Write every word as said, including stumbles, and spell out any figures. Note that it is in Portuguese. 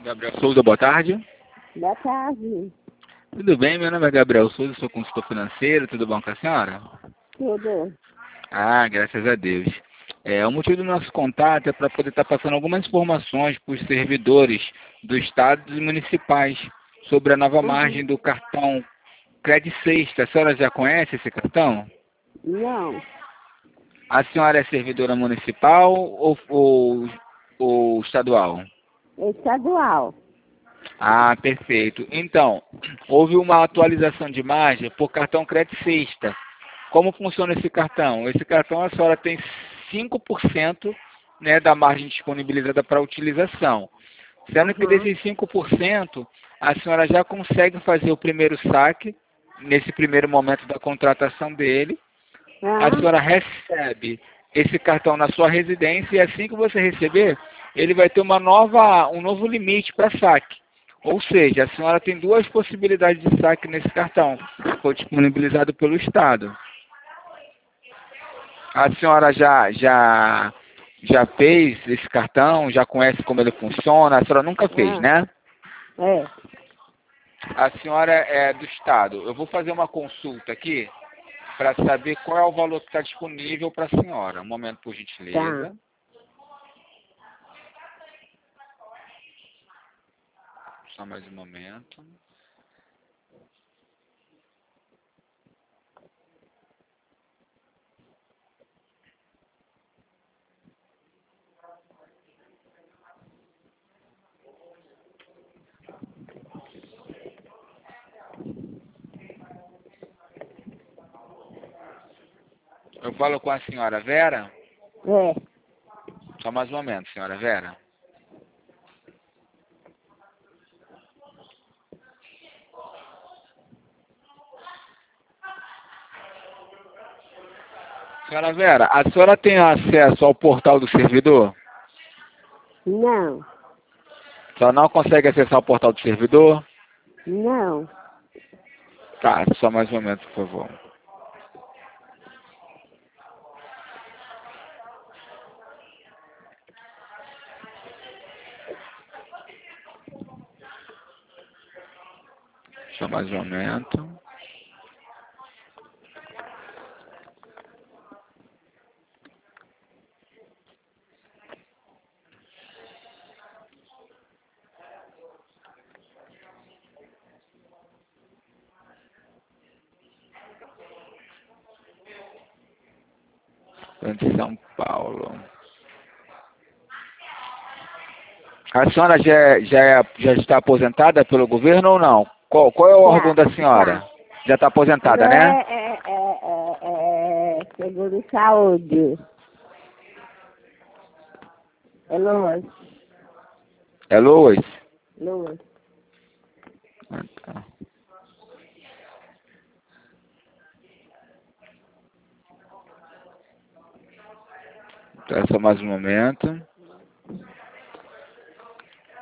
Gabriel Souza, boa tarde. Boa tarde. Tudo bem? Meu nome é Gabriel Souza, sou consultor financeiro. Tudo bom com a senhora? Tudo. Ah, graças a Deus. É, o motivo do nosso contato é para poder estar passando algumas informações para os servidores do Estado e municipais sobre a nova Uhum. margem do cartão Credit Sexta. A senhora já conhece esse cartão? Não. A senhora é servidora municipal ou, ou, ou estadual? Estadual. Ah, perfeito. Então, houve uma atualização de margem por cartão Credit Sexta. Como funciona esse cartão? Esse cartão a senhora tem cinco por cento, né, da margem disponibilizada para utilização. Sendo que Uhum. desses cinco por cento, a senhora já consegue fazer o primeiro saque, nesse primeiro momento da contratação dele. A Ah, senhora recebe esse cartão na sua residência e assim que você receber, ele vai ter uma nova, um novo limite para saque. Ou seja, a senhora tem duas possibilidades de saque nesse cartão, que foi disponibilizado pelo Estado. A senhora já, já, já fez esse cartão? Já conhece como ele funciona? A senhora nunca fez, ah, né? é. A senhora é do Estado. Eu vou fazer uma consulta aqui para saber qual é o valor que está disponível para a senhora. Um momento, por Tá. gentileza. Só mais um momento. Eu falo com a senhora Vera. É. Só mais um momento, senhora Vera. Senhora Vera, a senhora tem acesso ao portal do servidor? Não. A senhora não consegue acessar o portal do servidor? Não. Tá, só mais um momento, por favor. Só mais um momento. De São Paulo. A senhora já, é- já, é- já está aposentada pelo governo ou não? Qual, qual é o órgão Já. da senhora? Já. Já está Meu aposentada, né? é, é, é, é, é seguro de saúde. É Loas. É Lois? Loas. Ah, tá. Então, é só mais um momento.